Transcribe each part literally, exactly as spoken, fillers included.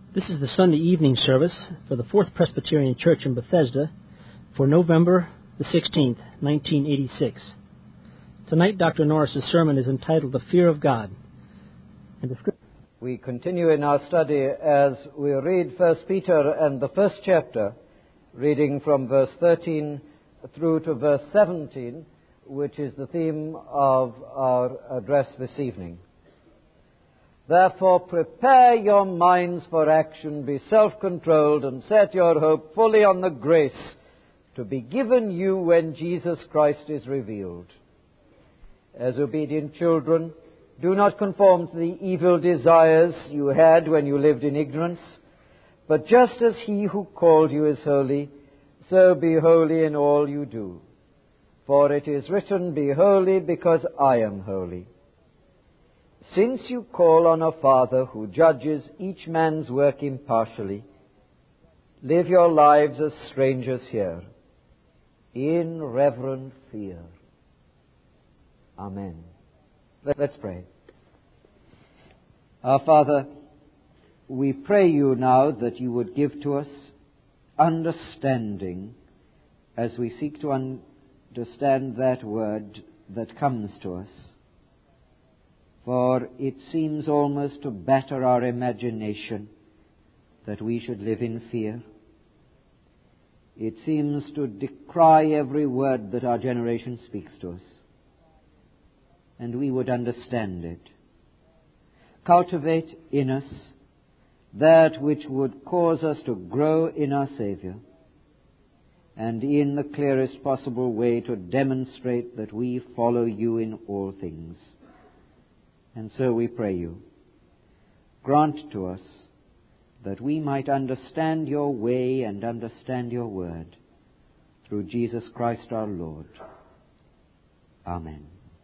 This is the Sunday evening service for the Fourth Presbyterian Church in Bethesda for November the sixteenth, nineteen eighty-six. Tonight, Doctor Norris's sermon is entitled The Fear of God. And the script- we continue in our study as we read First Peter and the first chapter, reading from verse thirteen through to verse seventeen, which is the theme of our address this evening. Therefore, prepare your minds for action, be self-controlled, and set your hope fully on the grace to be given you when Jesus Christ is revealed. As obedient children, do not conform to the evil desires you had when you lived in ignorance, but just as He who called you is holy, so be holy in all you do. For it is written, Be holy because I am holy. Since you call on a Father who judges each man's work impartially, live your lives as strangers here, in reverent fear. Amen. Let's pray. Our Father, we pray you now that you would give to us understanding as we seek to understand that word that comes to us. For it seems almost to batter our imagination that we should live in fear. It seems to decry every word that our generation speaks to us. And we would understand it. Cultivate in us that which would cause us to grow in our Savior, and in the clearest possible way to demonstrate that we follow you in all things. And so we pray you, grant to us that we might understand your way and understand your word through Jesus Christ our Lord. Amen.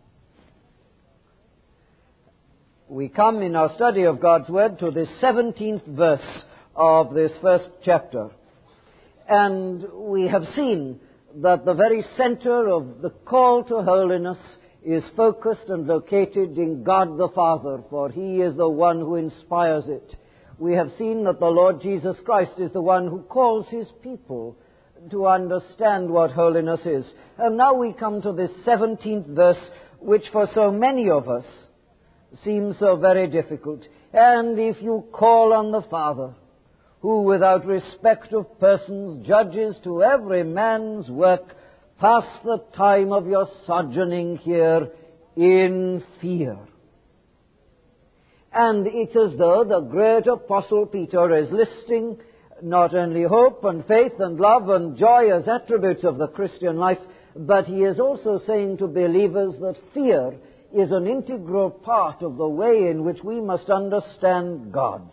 We come in our study of God's word to the seventeenth verse of this first chapter. And we have seen that the very center of the call to holiness is focused and located in God the Father, for He is the one who inspires it. We have seen that the Lord Jesus Christ is the one who calls His people to understand what holiness is. And now we come to this seventeenth verse, which for so many of us seems so very difficult. And if you call on the Father, who without respect of persons judges to every man's work, pass the time of your sojourning here in fear. And it's as though the great Apostle Peter is listing not only hope and faith and love and joy as attributes of the Christian life, but he is also saying to believers that fear is an integral part of the way in which we must understand God.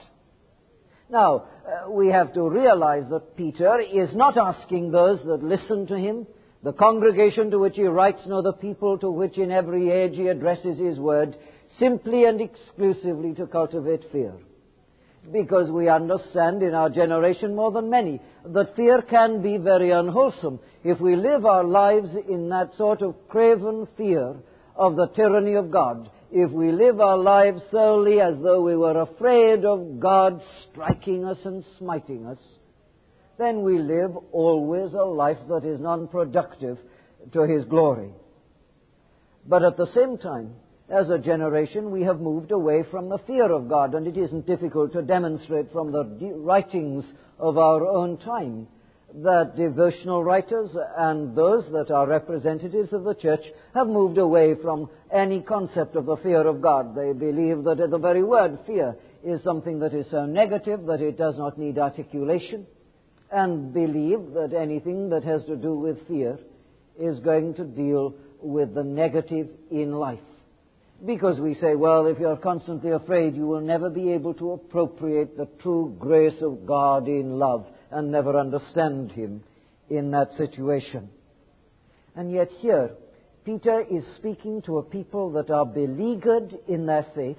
Now, uh, we have to realize that Peter is not asking those that listen to him, the congregation to which he writes, nor the people to which in every age he addresses his word, simply and exclusively to cultivate fear. Because we understand in our generation more than many that fear can be very unwholesome if we live our lives in that sort of craven fear of the tyranny of God. If we live our lives solely as though we were afraid of God striking us and smiting us, then we live always a life that is non-productive to His glory. But at the same time, as a generation, we have moved away from the fear of God, and it isn't difficult to demonstrate from the de- writings of our own time that devotional writers and those that are representatives of the church have moved away from any concept of the fear of God. They believe that the very word fear is something that is so negative that it does not need articulation, and believe that anything that has to do with fear is going to deal with the negative in life. Because we say, well, if you're constantly afraid, you will never be able to appropriate the true grace of God in love and never understand Him in that situation. And yet here, Peter is speaking to a people that are beleaguered in their faith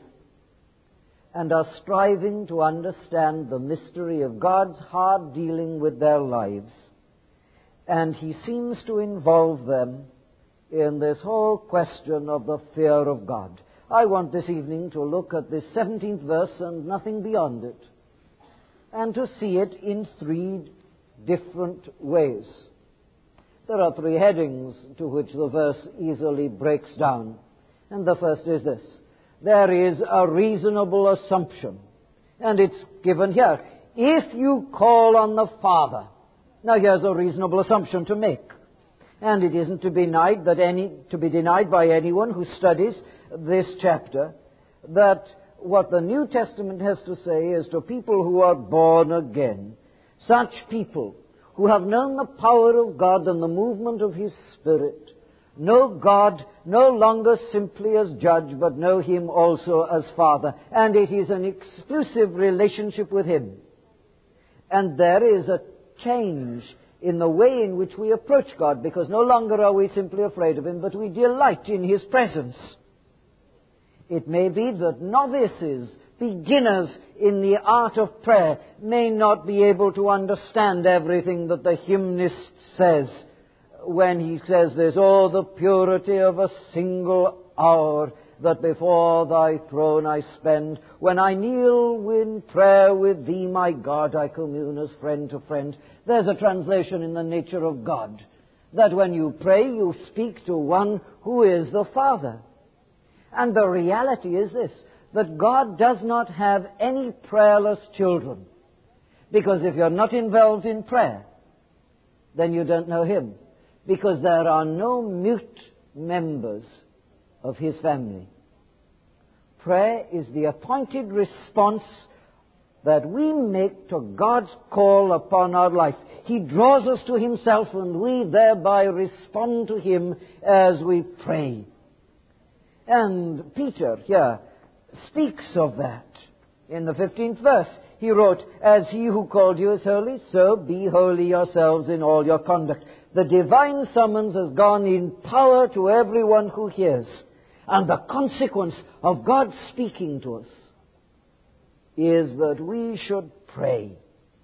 and are striving to understand the mystery of God's hard dealing with their lives. And he seems to involve them in this whole question of the fear of God. I want this evening to look at this seventeenth verse and nothing beyond it. and to see it in three different ways. There are three headings to which the verse easily breaks down. And the first is this: there is a reasonable assumption. And it's given here. If you call on the Father. Now here's a reasonable assumption to make. And it isn't to be denied that any to be denied by anyone who studies this chapter, that what the New Testament has to say is to people who are born again, such people who have known the power of God and the movement of His Spirit, know God no longer simply as judge, but know Him also as Father. And it is an exclusive relationship with Him. And there is a change in the way in which we approach God, because no longer are we simply afraid of Him, but we delight in His presence. It may be that novices, beginners in the art of prayer, may not be able to understand everything that the hymnist says when he says this: "Oh, the purity of a single hour that before Thy throne I spend. When I kneel in prayer with Thee, my God, I commune as friend to friend." There's a translation in the nature of God, that when you pray, you speak to one who is the Father. And the reality is this, that God does not have any prayerless children. Because if you're not involved in prayer, then you don't know Him. Because there are no mute members of His family. Prayer is the appointed response that we make to God's call upon our life. He draws us to Himself, and we thereby respond to Him as we pray. And Peter here speaks of that. In the fifteenth verse, he wrote, "As He who called you is holy, so be holy yourselves in all your conduct." The divine summons has gone in power to everyone who hears. And the consequence of God speaking to us is that we should pray.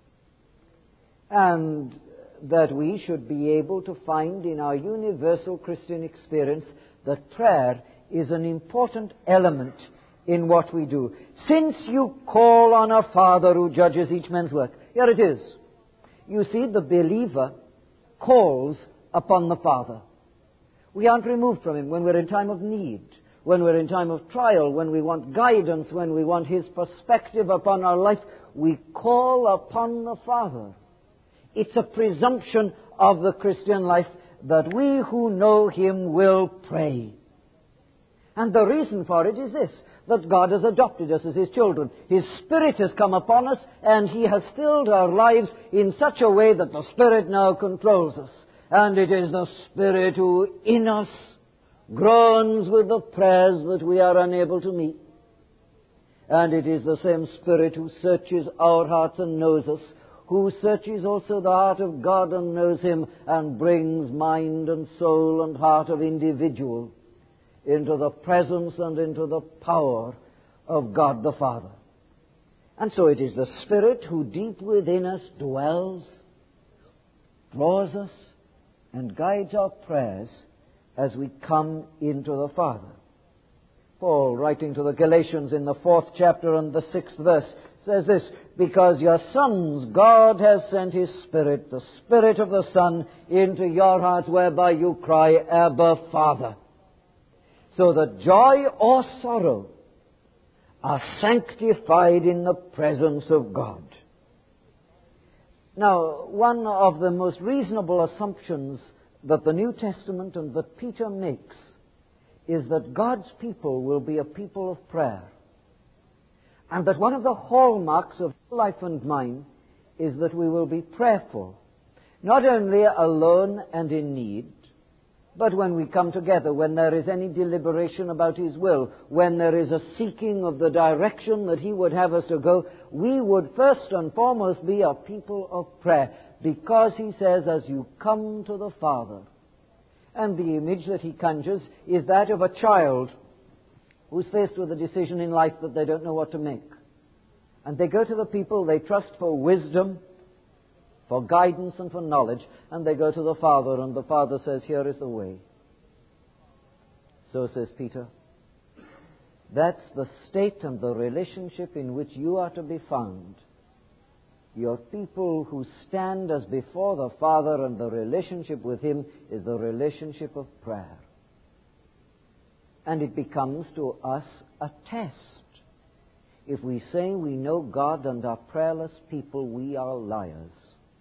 And that we should be able to find in our universal Christian experience that prayer is an important element in what we do. Since you call on a Father who judges each man's work. Here it is. You see, the believer calls upon the Father. We aren't removed from Him when we're in time of need, when we're in time of trial, when we want guidance, when we want His perspective upon our life. We call upon the Father. It's a presumption of the Christian life that we who know Him will pray. And the reason for it is this, that God has adopted us as His children. His Spirit has come upon us, and He has filled our lives in such a way that the Spirit now controls us. And it is the Spirit who in us groans with the prayers that we are unable to meet. And it is the same Spirit who searches our hearts and knows us, who searches also the heart of God and knows Him, and brings mind and soul and heart of individual into the presence and into the power of God the Father. And so it is the Spirit who deep within us dwells, draws us, and guides our prayers as we come into the Father. Paul, writing to the Galatians in the fourth chapter and the sixth verse, says this: "Because your sons, God has sent His Spirit, the Spirit of the Son, into your hearts, whereby you cry, Abba, Father. So that joy or sorrow are sanctified in the presence of God." Now, one of the most reasonable assumptions that the New Testament and that Peter makes is that God's people will be a people of prayer. And that one of the hallmarks of life and mine is that we will be prayerful, not only alone and in need, but when we come together, when there is any deliberation about His will, when there is a seeking of the direction that He would have us to go, we would first and foremost be a people of prayer, because He says, as you come to the Father. And the image that He conjures is that of a child who's faced with a decision in life that they don't know what to make. And they go to the people they trust for wisdom, for guidance and for knowledge, and they go to the Father, and the Father says, "Here is the way." So says Peter, that's the state and the relationship in which you are to be found Your people who stand as before the Father, and the relationship with Him is the relationship of prayer. And it becomes to us a test. If we say we know God and are prayerless people, we are liars.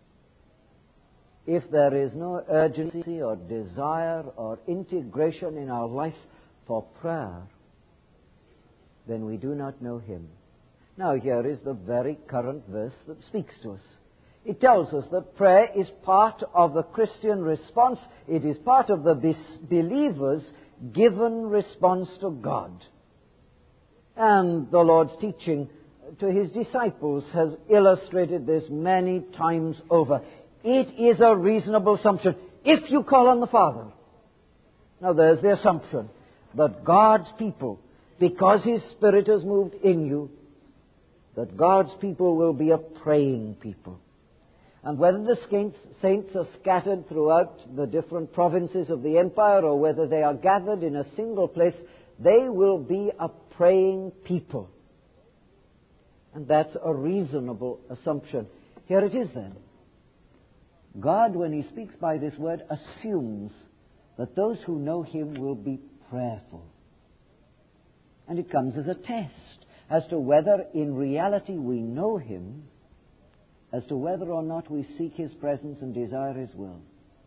If there is no urgency or desire or integration in our life for prayer, then we do not know Him. Now here is the very current verse that speaks to us. It tells us that prayer is part of the Christian response. It is part of the believer's given response to God. And the Lord's teaching to His disciples has illustrated this many times over. It is a reasonable assumption if you call on the Father. Now there's the assumption that God's people, because His Spirit has moved in you, that God's people will be a praying people. And whether the saints are scattered throughout the different provinces of the empire, or whether they are gathered in a single place, they will be a praying people. And that's a reasonable assumption. Here it is then. God, when He speaks by this word, assumes that those who know Him will be prayerful. And it comes as a test as to whether in reality we know Him, as to whether or not we seek His presence and desire His will.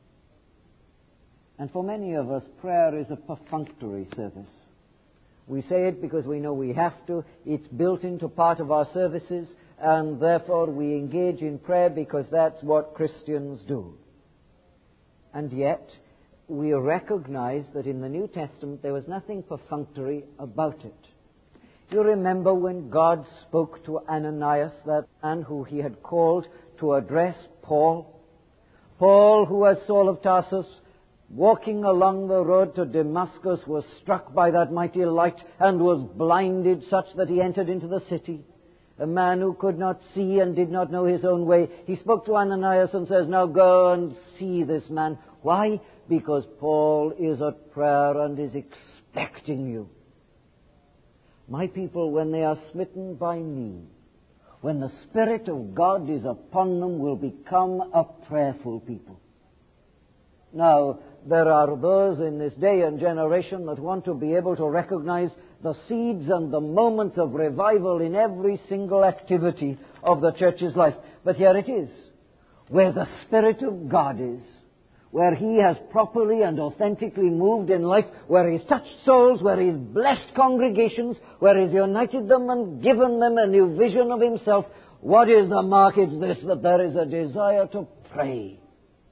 And for many of us, prayer is a perfunctory service. We say it because we know we have to. It's built into part of our services, and therefore we engage in prayer because that's what Christians do. And yet, we recognize that in the New Testament there was nothing perfunctory about it. You remember when God spoke to Ananias, that man who He had called to address Paul? Paul, who as Saul of Tarsus, walking along the road to Damascus, was struck by that mighty light and was blinded such that he entered into the city. A man who could not see and did not know his own way. He spoke to Ananias and says, now go and see this man. Why? Because Paul is at prayer and is expecting you. My people, when they are smitten by me, when the Spirit of God is upon them, will become a prayerful people. Now, there are those in this day and generation that want to be able to recognize the seeds and the moments of revival in every single activity of the church's life. But here it is, where the Spirit of God is, where He has properly and authentically moved in life, where He's touched souls, where He's blessed congregations, where He's united them and given them a new vision of Himself. What is the mark? It's this, that there is a desire to pray.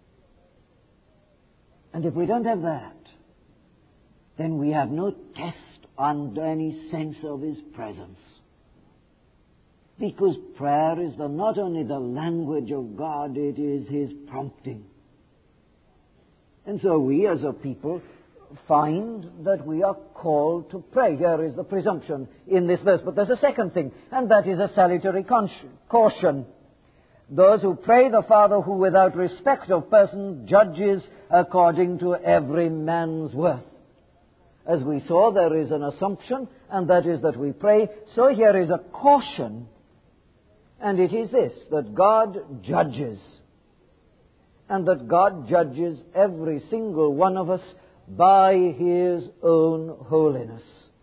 And if we don't have that, then we have no test and any sense of His presence. Because prayer is the, not only the language of God, it is His prompting. And so we as a people find that we are called to pray. Here is the presumption in this verse. But there's a second thing, and that is a salutary caution. Those who pray the Father, who without respect of person judges according to every man's worth. As we saw, there is an assumption, and that is that we pray. So here is a caution, and it is this, that God judges. And that God judges every single one of us by His own holiness.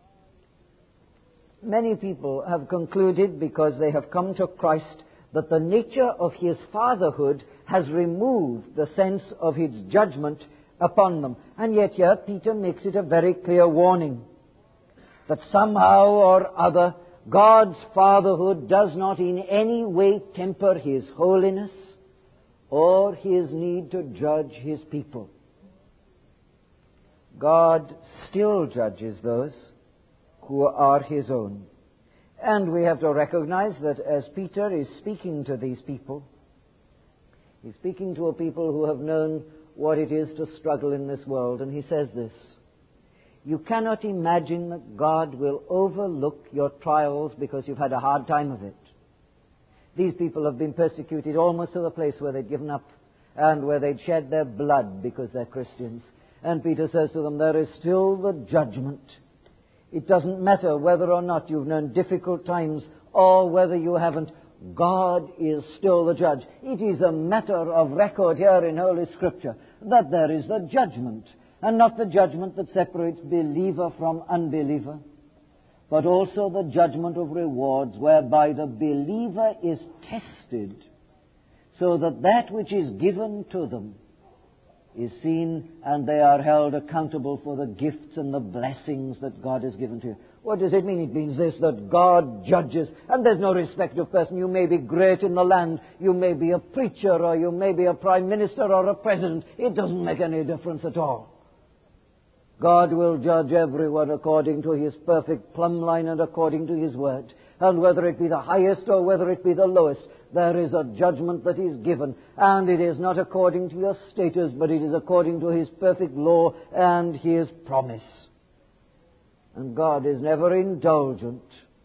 Many people have concluded, because they have come to Christ, that the nature of His fatherhood has removed the sense of His judgment upon them. And yet here Peter makes it a very clear warning that somehow or other God's fatherhood does not in any way temper His holiness or His need to judge His people. God still judges those who are His own. And we have to recognize that as Peter is speaking to these people, he's speaking to a people who have known what it is to struggle in this world. And he says this, you cannot imagine that God will overlook your trials because you've had a hard time of it. These people have been persecuted almost to the place where they'd given up and where they'd shed their blood because they're Christians. And Peter says to them, there is still the judgment. It doesn't matter whether or not you've known difficult times or whether you haven't. God is still the judge. It is a matter of record here in Holy Scripture that there is the judgment, and not the judgment that separates believer from unbeliever, but also the judgment of rewards, whereby the believer is tested, so that that which is given to them is seen, and they are held accountable for the gifts and the blessings that God has given to you. What does it mean? It means this, that God judges, and there's no respect of person. You may be great in the land, you may be a preacher, or you may be a prime minister or a president. It doesn't make any difference at all. God will judge everyone according to his perfect plumb line and according to his word. And whether it be the highest or whether it be the lowest, there is a judgment that is given. And it is not according to your status, but it is according to his perfect law and his promise. And God is never indulgent.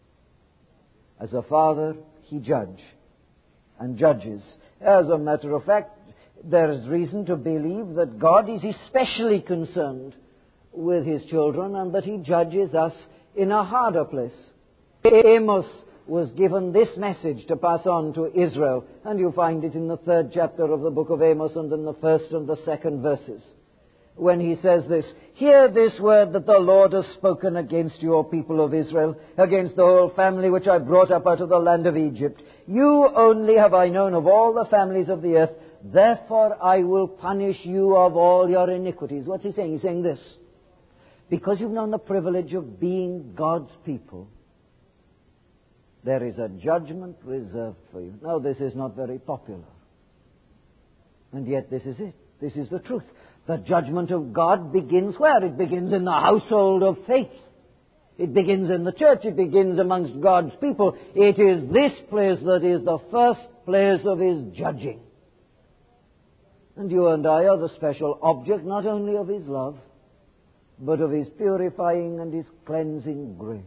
As a father, he judges and judges. As a matter of fact, there is reason to believe that God is especially concerned with his children, and that he judges us in a harder place. Amos was given this message to pass on to Israel, and you find it in the third chapter of the book of Amos and in the first and the second verses, when he says this, "Hear this word that the Lord has spoken against you, O people of Israel, against the whole family which I brought up out of the land of Egypt. You only have I known of all the families of the earth, therefore I will punish you of all your iniquities." What's he saying? He's saying this: because you've known the privilege of being God's people, there is a judgment reserved for you. Now, this is not very popular. And yet this is it. This is the truth. The judgment of God begins where? It begins in the household of faith. It begins in the church. It begins amongst God's people. It is this place that is the first place of his judging. And you and I are the special object not only of his love, but of his purifying and his cleansing grace,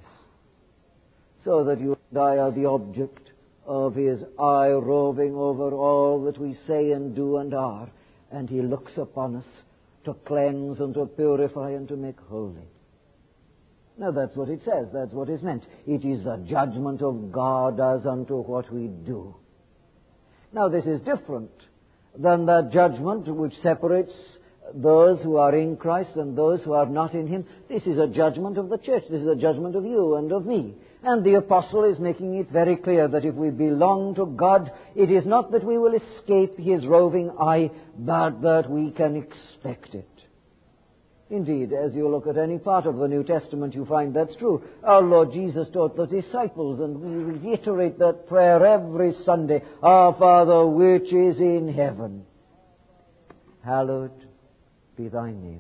so that you and I are the object of his eye roving over all that we say and do and are, and he looks upon us to cleanse and to purify and to make holy. Now that's what it says, that's what is meant. It is the judgment of God as unto what we do. Now this is different than the judgment which separates those who are in Christ and those who are not in him. This is a judgment of the church. This is a judgment of you and of me. And the apostle is making it very clear that if we belong to God, it is not that we will escape his roving eye, but that we can expect it. Indeed, as you look at any part of the New Testament, you find that's true. Our Lord Jesus taught the disciples, and we reiterate that prayer every Sunday: Our Father which is in heaven, hallowed be thy name.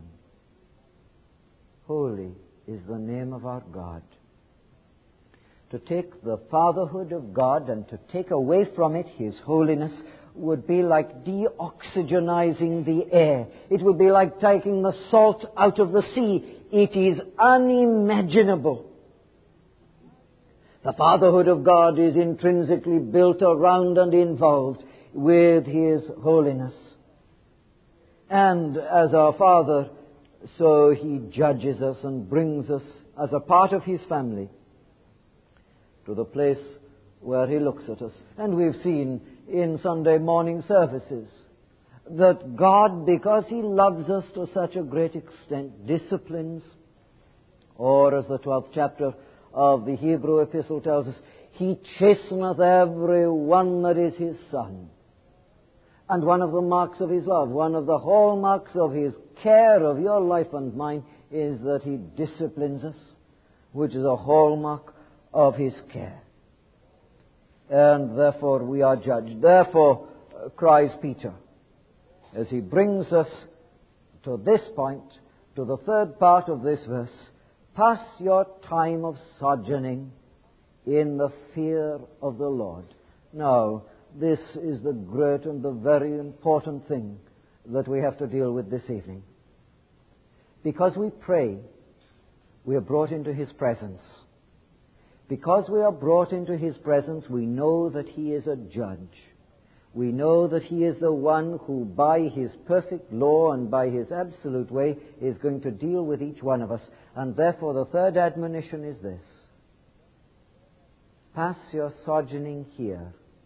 Holy is the name of our God. To take the fatherhood of God and to take away from it his holiness would be like deoxygenizing the air. It would be like taking the salt out of the sea. It is unimaginable. The fatherhood of God is intrinsically built around and involved with his holiness. And as our Father, so he judges us and brings us as a part of his family to the place where he looks at us. And we've seen in Sunday morning services that God, because he loves us to such a great extent, disciplines, or as the twelfth chapter of the Hebrew epistle tells us, he chasteneth every one that is his son. And one of the marks of his love, one of the hallmarks of his care of your life and mine, is that he disciplines us, which is a hallmark of his care. And therefore we are judged. Therefore, uh, cries Peter, as he brings us to this point, to the third part of this verse: pass your time of sojourning in the fear of the Lord. Now, this is the great and the very important thing that we have to deal with this evening. Because we pray, we are brought into his presence. Because we are brought into his presence, we know that he is a judge. We know that he is the one who, by his perfect law and by his absolute way, is going to deal with each one of us. And therefore the third admonition is this: pass your sojourning here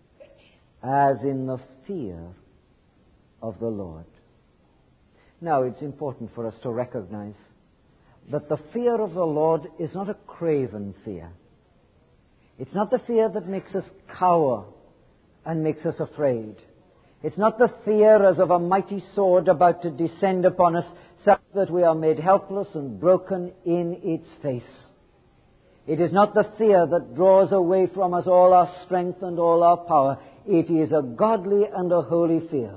as in the fear of the Lord. Now, it's important for us to recognize that the fear of the Lord is not a craven fear. It's not the fear that makes us cower and makes us afraid. It's not the fear as of a mighty sword about to descend upon us, such that we are made helpless and broken in its face. It is not the fear that draws away from us all our strength and all our power. It is a godly and a holy fear.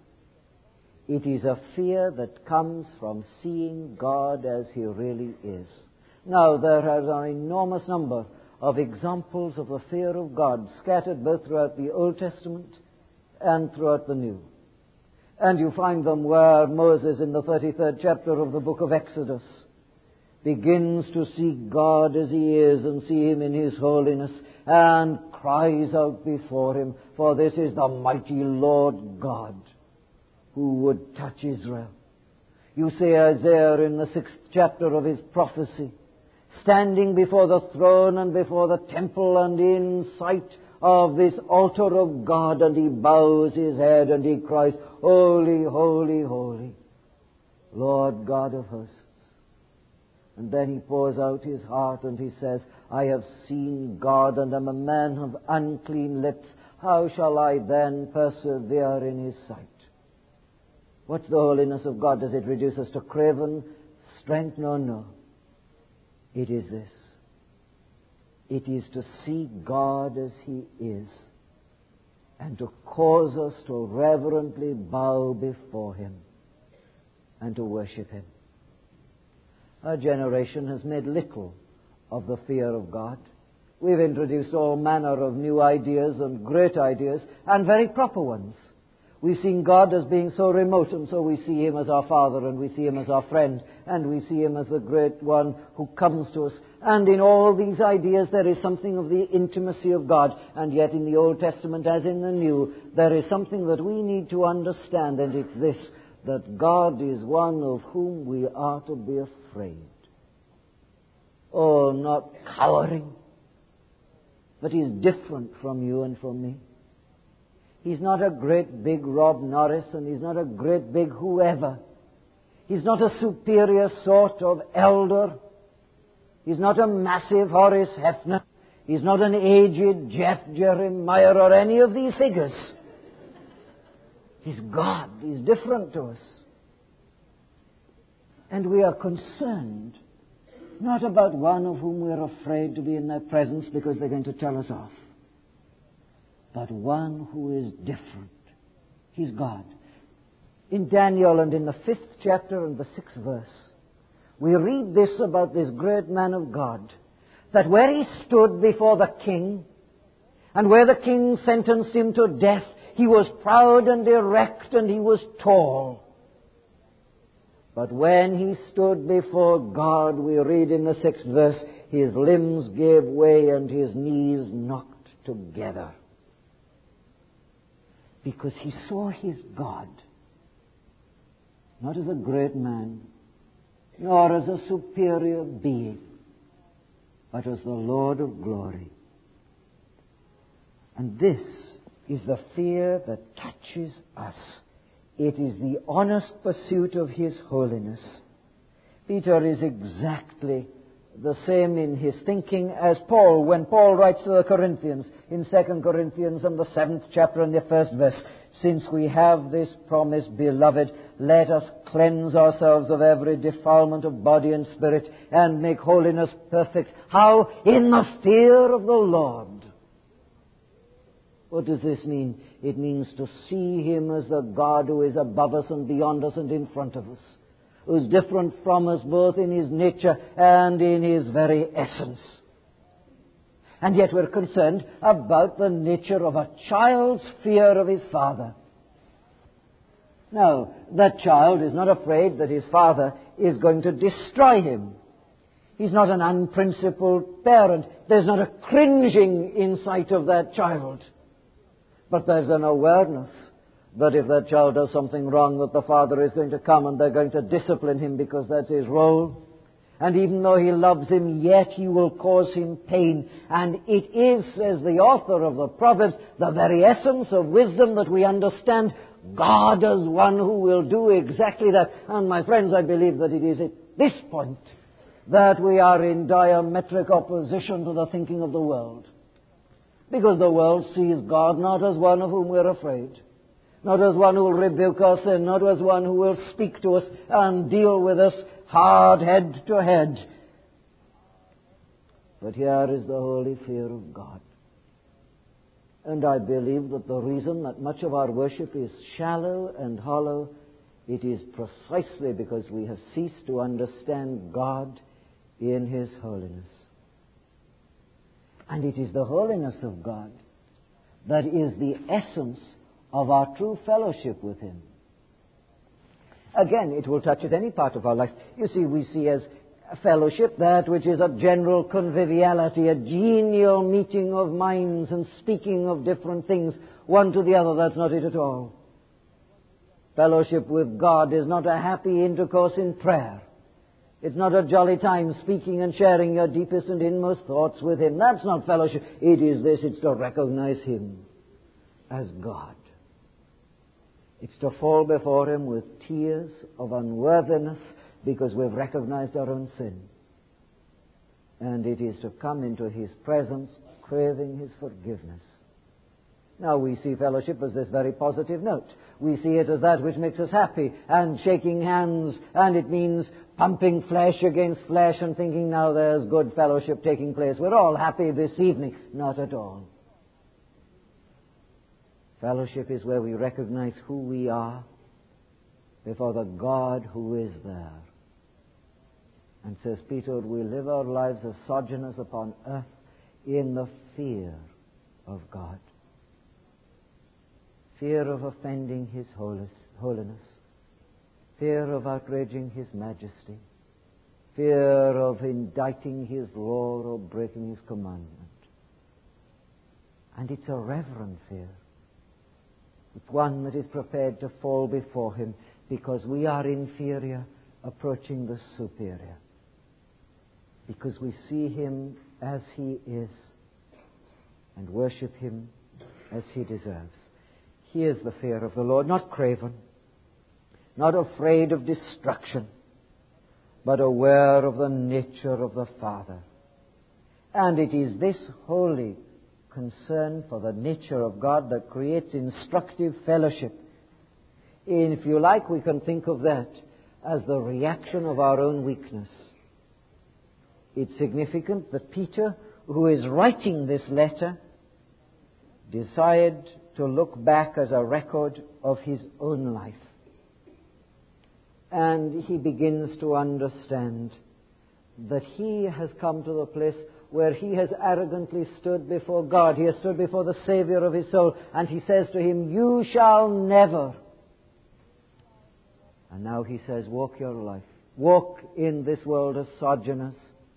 It is a fear that comes from seeing God as He really is. Now, there are an enormous number of examples of the fear of God scattered both throughout the Old Testament and throughout the New. And you find them where Moses, in the thirty-third chapter of the book of Exodus, begins to see God as He is and see Him in His holiness and cries out before Him, for this is the mighty Lord God who would touch Israel. You see Isaiah in the sixth chapter of his prophecy, standing before the throne and before the temple and in sight of this altar of God, and he bows his head and he cries, Holy, holy, holy, Lord God of hosts. And then he pours out his heart and he says, I have seen God and am a man of unclean lips. How shall I then persevere in His sight? What's the holiness of God? Does it reduce us to craven strength? No, no. It is this. It is to see God as He is and to cause us to reverently bow before Him and to worship Him. Our generation has made little of the fear of God. We've introduced all manner of new ideas and great ideas and very proper ones. We've seen God as being so remote, and so we see Him as our Father, and we see Him as our friend, and we see Him as the great one who comes to us. And in all these ideas there is something of the intimacy of God, and yet in the Old Testament as in the New, there is something that we need to understand, and it's this, that God is one of whom we are to be afraid. Oh, not cowering, but He's different from you and from me. He's not a great big Rob Norris, and He's not a great big whoever. He's not a superior sort of elder. He's not a massive Horace Hefner. He's not an aged Jeff Jeremiah or any of these figures. He's God. He's different to us. And we are concerned not about one of whom we're afraid to be in their presence because they're going to tell us off, but one who is different. He's God. In Daniel and in the fifth chapter and the sixth verse, we read this about this great man of God, that where he stood before the king, and where the king sentenced him to death, he was proud and erect and he was tall. But when he stood before God, we read in the sixth verse, his limbs gave way and his knees knocked together. Because he saw his God, not as a great man, nor as a superior being, but as the Lord of glory. And this is the fear that touches us. It is the honest pursuit of His holiness. Peter is exactly the same in his thinking as Paul, when Paul writes to the Corinthians in Second Corinthians and the seventh chapter and the first verse, since we have this promise, beloved, let us cleanse ourselves of every defilement of body and spirit and make holiness perfect. How? In the fear of the Lord. What does this mean? It means to see Him as the God who is above us and beyond us and in front of us, who is different from us both in His nature and in His very essence. And yet we're concerned about the nature of a child's fear of his father. Now, that child is not afraid that his father is going to destroy him. He's not an unprincipled parent. There's not a cringing in sight of that child. But there's an awareness that if that child does something wrong, that the father is going to come and they're going to discipline him because that's his role. And even though he loves him, yet he will cause him pain. And it is, says the author of the Proverbs, the very essence of wisdom that we understand God as one who will do exactly that. And my friends, I believe that it is at this point that we are in diametric opposition to the thinking of the world. Because the world sees God not as one of whom we're afraid, not as one who will rebuke our sin, not as one who will speak to us and deal with us hard head to head. But here is the holy fear of God. And I believe that the reason that much of our worship is shallow and hollow, it is precisely because we have ceased to understand God in His holiness. And it is the holiness of God that is the essence of our true fellowship with Him. Again, it will touch at any part of our life. You see, we see as fellowship that which is a general conviviality, a genial meeting of minds and speaking of different things, one to the other. That's not it at all. Fellowship with God is not a happy intercourse in prayer. It's not a jolly time speaking and sharing your deepest and inmost thoughts with Him. That's not fellowship. It is this. It's to recognize Him as God. It's to fall before Him with tears of unworthiness because we've recognized our own sin. And it is to come into His presence craving His forgiveness. Now we see fellowship as this very positive note. We see it as that which makes us happy and shaking hands, and it means pumping flesh against flesh and thinking now there's good fellowship taking place. We're all happy this evening. Not at all. Fellowship is where we recognize who we are before the God who is there. And says Peter, we live our lives as sojourners upon earth in the fear of God. Fear of offending His holiness. Fear of outraging His majesty. Fear of indicting His law or breaking His commandment. And it's a reverent fear. It's one that is prepared to fall before Him because we are inferior approaching the superior. Because we see Him as He is and worship Him as He deserves. Here's the fear of the Lord, not craven, not afraid of destruction, but aware of the nature of the Father. And it is this holy concern for the nature of God that creates instructive fellowship. And if you like, we can think of that as the reaction of our own weakness. It's significant that Peter, who is writing this letter, decided to look back as a record of his own life. And he begins to understand that he has come to the place where he has arrogantly stood before God. He has stood before the Savior of his soul, and he says to him, "You shall never." And now he says, walk your life. Walk in this world as sojourners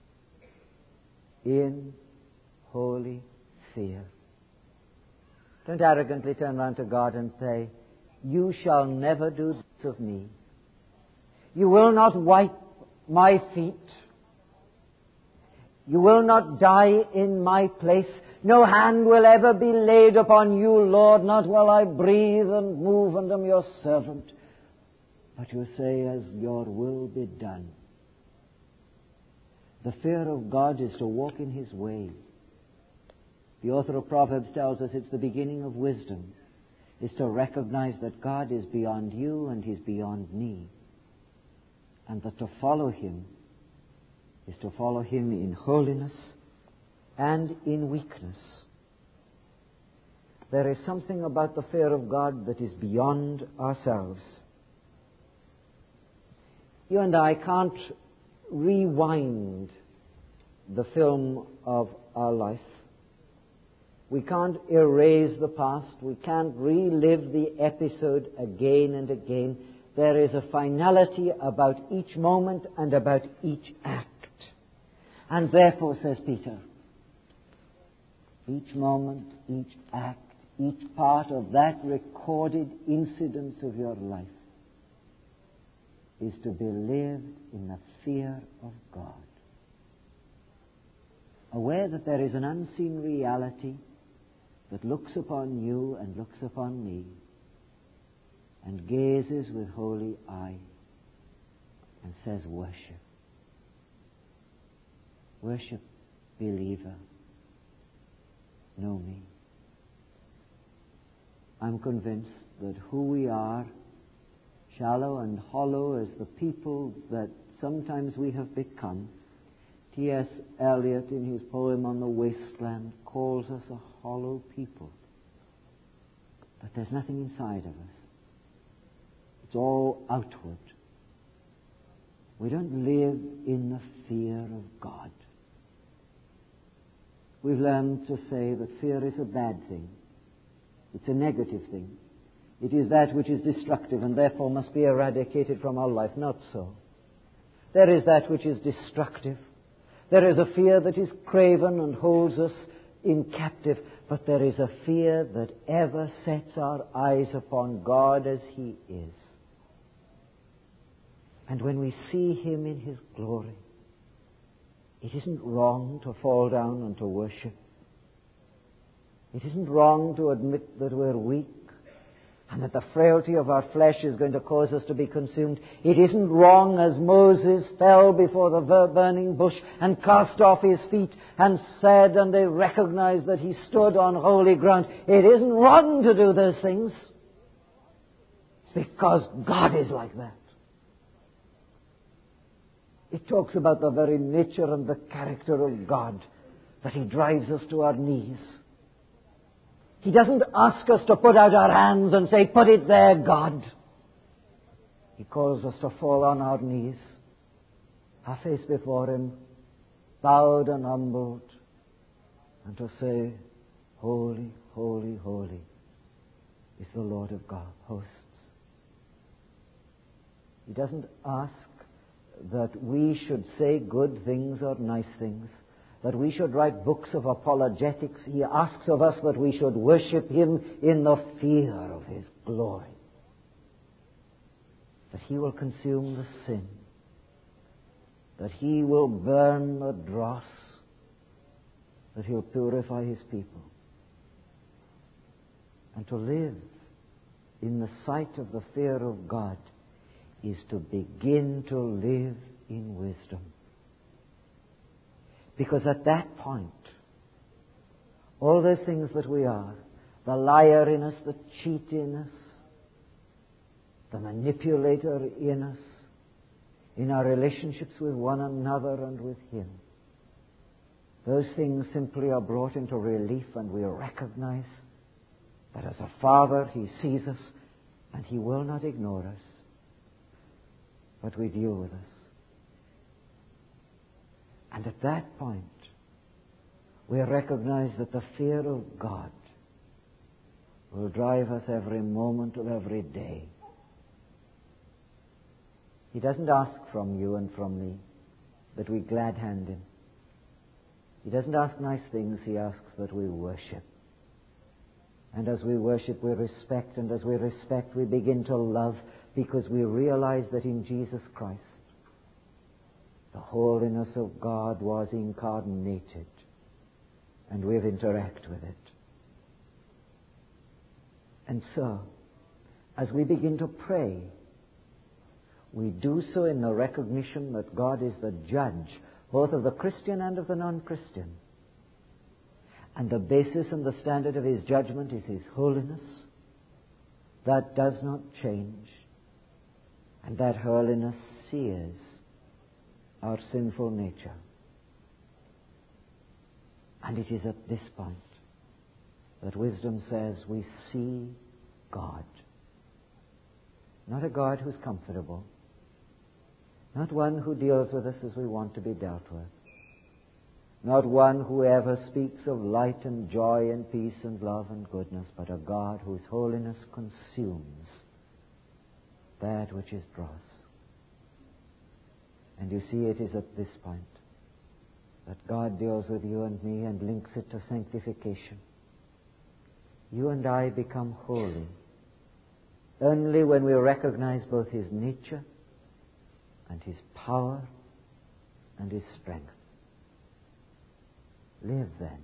in holy fear. Don't arrogantly turn round to God and say, "You shall never do this of me. You will not wipe my feet. You will not die in my place. No hand will ever be laid upon you, Lord, not while I breathe and move and am your servant." But you say, "As your will be done." The fear of God is to walk in His way. The author of Proverbs tells us it's the beginning of wisdom, is to recognize that God is beyond you and He's beyond me. And that to follow Him is to follow Him in holiness and in weakness. There is something about the fear of God that is beyond ourselves. You and I can't rewind the film of our life. We can't erase the past. We can't relive the episode again and again. There is a finality about each moment and about each act. And therefore, says Peter, each moment, each act, each part of that recorded incidence of your life is to be lived in the fear of God, aware that there is an unseen reality that looks upon you and looks upon me and gazes with holy eye and says, worship. Worship, believer. Know me. I'm convinced that who we are, shallow and hollow as the people that sometimes we have become, T S Eliot in his poem On the Wasteland calls us a hollow people. But there's nothing inside of us. It's all outward. We don't live in the fear of God. We've learned to say that fear is a bad thing. It's a negative thing. It is that which is destructive and therefore must be eradicated from our life. Not so. There is that which is destructive. There is a fear that is craven and holds us in captive. But there is a fear that ever sets our eyes upon God as He is. And when we see Him in His glory, it isn't wrong to fall down and to worship. It isn't wrong to admit that we're weak and that the frailty of our flesh is going to cause us to be consumed. It isn't wrong, as Moses fell before the burning bush and cast off his feet and said, and they recognized that he stood on holy ground. It isn't wrong to do those things because God is like that. It talks about the very nature and the character of God, that He drives us to our knees. He doesn't ask us to put out our hands and say, put it there, God. He calls us to fall on our knees, our face before Him, bowed and humbled, and to say, holy, holy, holy is the Lord of God, hosts. He doesn't ask that we should say good things or nice things, that we should write books of apologetics. He asks of us that we should worship Him in the fear of His glory, that He will consume the sin, that He will burn the dross, that He'll purify His people. And to live in the sight of the fear of God is to begin to live in wisdom. Because at that point, all those things that we are, the liar in us, the cheat in us, the manipulator in us, in our relationships with one another and with Him, those things simply are brought into relief, and we recognize that as a Father He sees us and He will not ignore us, but we deal with us. And at that point, we recognize that the fear of God will drive us every moment of every day. He doesn't ask from you and from me that we glad hand Him. He doesn't ask nice things. He asks that we worship. And as we worship, we respect. And as we respect, we begin to love, because we realize that in Jesus Christ, the holiness of God was incarnated, and we interact with it. And so, as we begin to pray, we do so in the recognition that God is the judge, both of the Christian and of the non-Christian. And the basis and the standard of His judgment is His holiness. That does not change. And that holiness sears our sinful nature. And it is at this point that wisdom says we see God. Not a God who's comfortable. Not one who deals with us as we want to be dealt with. Not one who ever speaks of light and joy and peace and love and goodness, but a God whose holiness consumes that which is dross. And you see, it is at this point that God deals with you and me and links it to sanctification. You and I become holy only when we recognize both His nature and His power and His strength. Live then.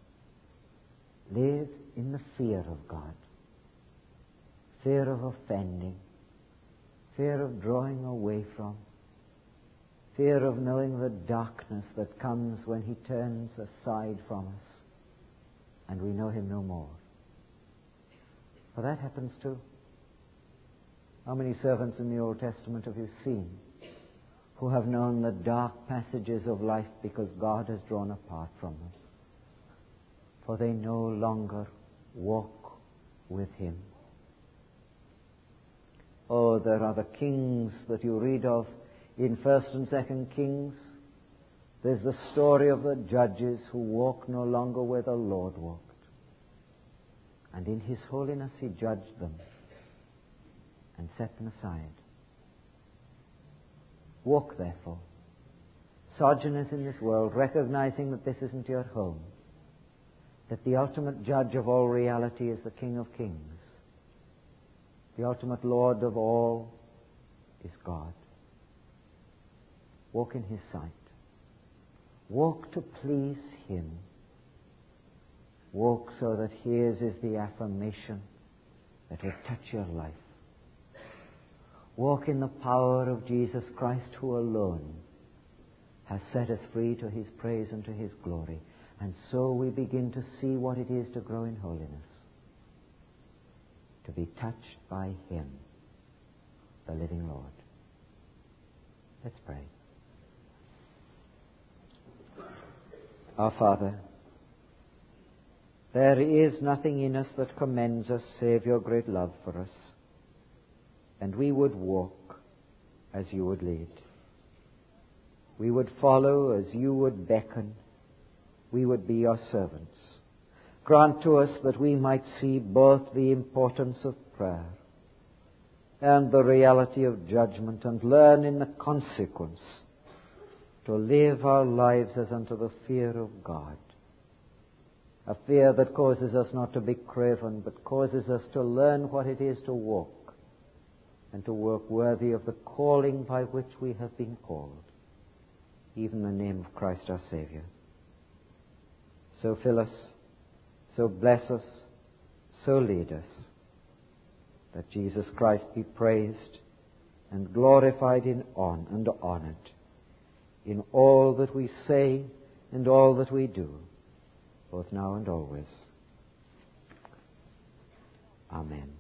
Live in the fear of God. Fear of offending. Fear of drawing away from. Fear of knowing the darkness that comes when He turns aside from us and we know Him no more. For that happens too. How many servants in the Old Testament have you seen who have known the dark passages of life because God has drawn apart from them? For they no longer walk with Him. Oh, there are the kings that you read of in First and Second Kings. There's the story of the judges who walk no longer where the Lord walked. And in His holiness He judged them and set them aside. Walk, therefore, sojourners in this world, recognizing that this isn't your home, that the ultimate judge of all reality is the King of Kings. The ultimate Lord of all is God. Walk in His sight. Walk to please Him. Walk so that His is the affirmation that will touch your life. Walk in the power of Jesus Christ, who alone has set us free to His praise and to His glory. And so we begin to see what it is to grow in holiness, to be touched by Him, the living Lord. Let's pray. Our Father, there is nothing in us that commends us save your great love for us, and we would walk as you would lead. We would follow as you would beckon. We would be your servants. Grant to us that we might see both the importance of prayer and the reality of judgment, and learn in the consequence to live our lives as unto the fear of God. A fear that causes us not to be craven, but causes us to learn what it is to walk and to work worthy of the calling by which we have been called, even the name of Christ our Savior. So fill us, so bless us, so lead us, that Jesus Christ be praised and glorified in on and honored in all that we say and all that we do, both now and always. Amen.